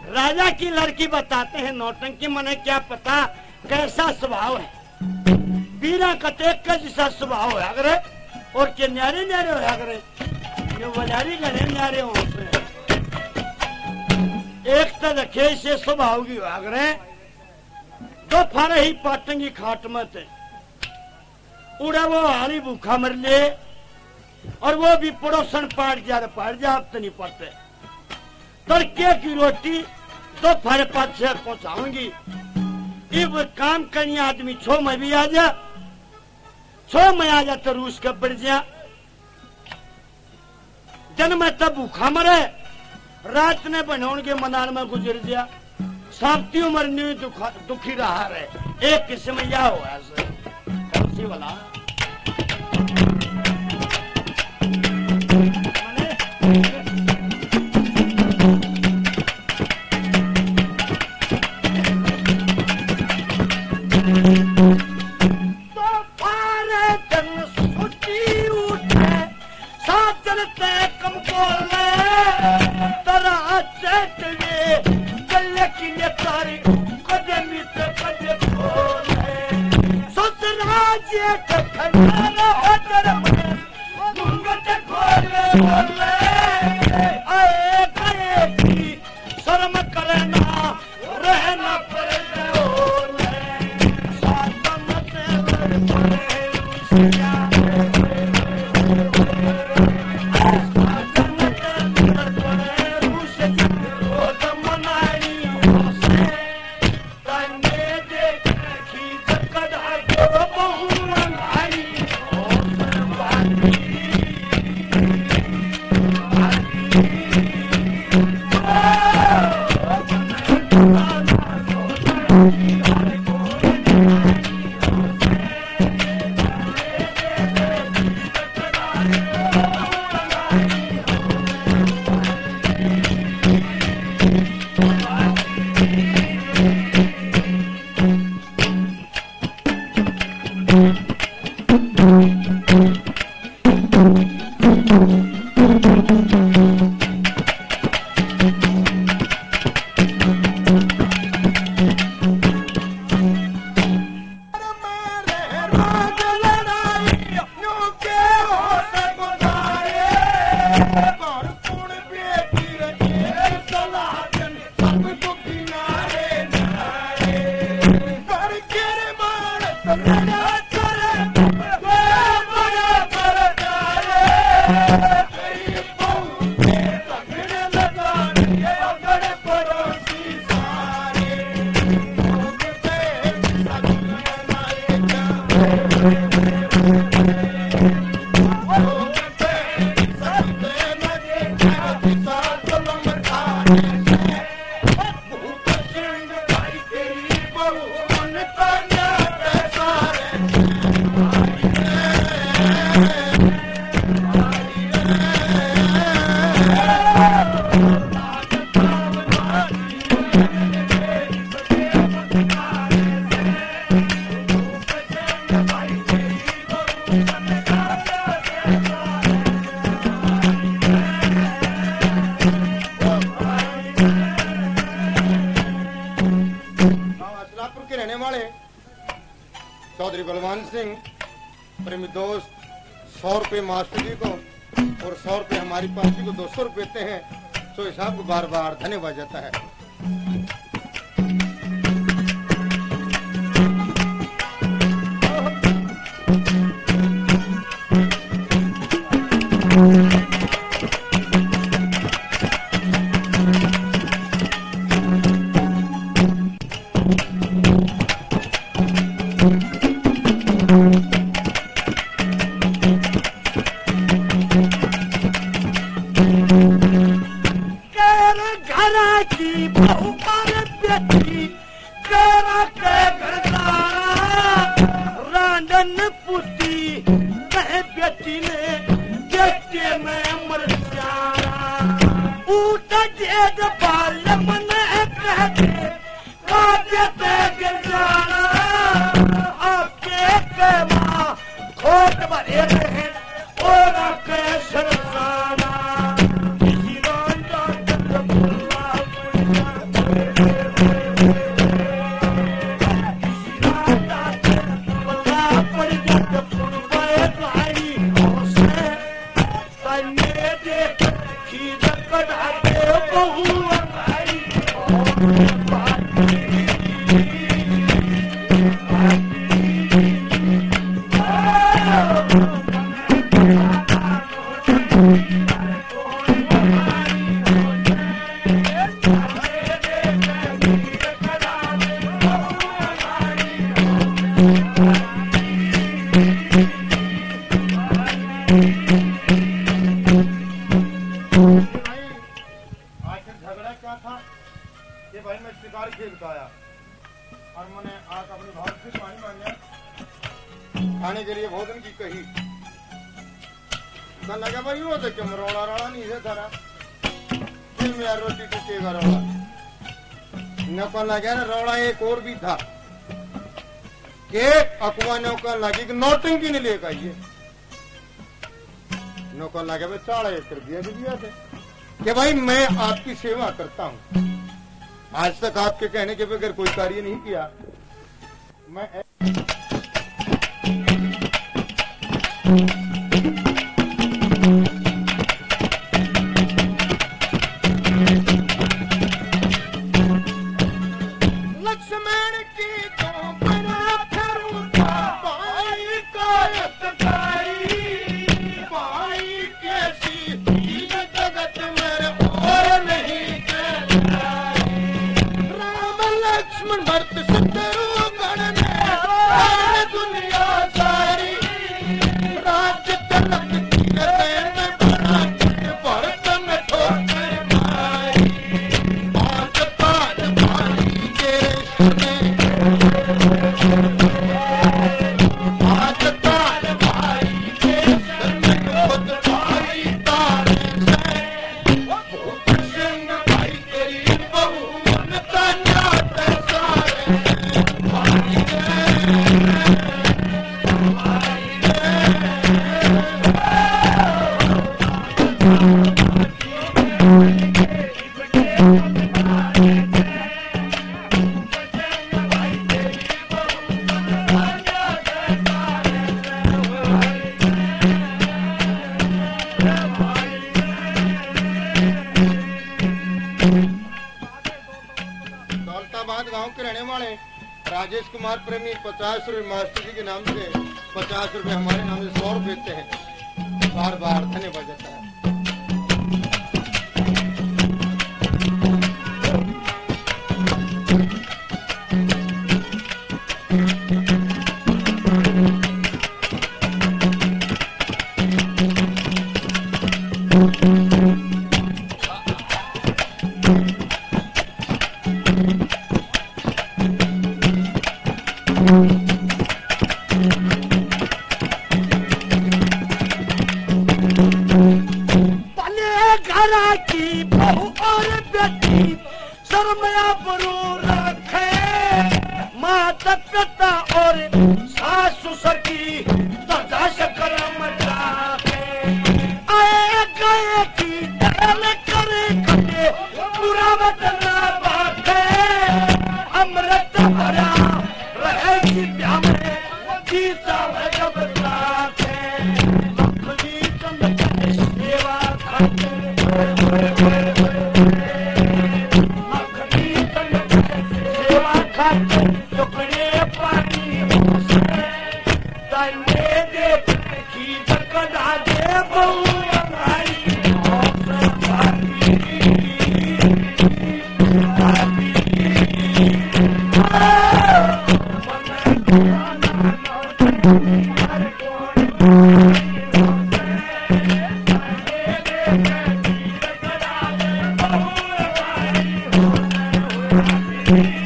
राजा की लड़की बताते हैं नौटंकी, मने क्या पता कैसा स्वभाव है। बीरा कतेक का जैसा स्वभाव है अगरे, और के न्यारे न्यारे हो अगरे, ये वजारी गणे न्यारे हो उसमें। एक तो रखे से स्वभाव की अगरे, दो फारे ही पाटंगी खाट मत उड़ा वो हाली भूखा मर ले, और वो भी पड़ोसन पाट जा अब तो नहीं पड़ते। तड़के की रोटी दो फारे 5-6 पहुंचाऊंगी। इब काम करनी आदमी 6 में भी आ जा, 6 में आ जा तो रूस का पड़ जा। जन में तब भूखा मरे, रात ने बनौन के मनान में गुजर जा। साप्ती उम्र नहीं दुखी रहा रहे। एक किस्म यह हो ऐसे कौन वाला चौधरी बलवान सिंह प्रेमी दोस्त 100 रुपए मास्टर जी को और 100 रुपए हमारी पार्टी को 200 रुपए देते हैं, तो हिसाब को बार बार धन्यवाद जाता है। कि भाई मैं शिकार खेलता आया और मैंने आज अपनी भाव से पानी मांगा खाने के लिए भोजन की कही। कल लगा भाई वो देखे रोड़ा रोड़ा नहीं है थारा फिर मेरा रोटी टूटेगा रोड़ा न कल लगा ना रोड़ा एक और भी था कि अकुआ ने कल लगी कि नौटंकी ने लेकर आइए नौकर लगे भाई 4 एकड़ दिया थे कि भाई मैं आपकी सेवा करता हूँ आज तक आपके कहने के बगैर कोई कार्य नहीं किया मैं लक्ष्मण की भरत शत्रु गण ने दुनिया सारी राज्य तलक बड़ा भरत में ठोकर मारी पांच पांच भाई देश में पांच पांच भाई देश में खुद भाई तारे से सिंह भाई तेरी बहू न तन्या दौलताबाद गांव के रहने वाले राजेश कुमार प्रेमी 50 रुपए मास्टर जी के नाम से 50 रुपए हमारे नाम से 100 रुपए देते हैं बार बार धन्यवाद देता है। की बहू और बेटी शर्मया बरू रखे माता पिता और सास ससुर की दर्जा से करम जाके आए गए की डल करे कटे पूरा वतन बाटे अमृत भरा रहे की प्या में जीता जब जाके लक्ष्मी चंद सेवा करते सेवा खाते टुकड़े पानी दंडे दे खींच कदा दे बहु हमारी Thank you.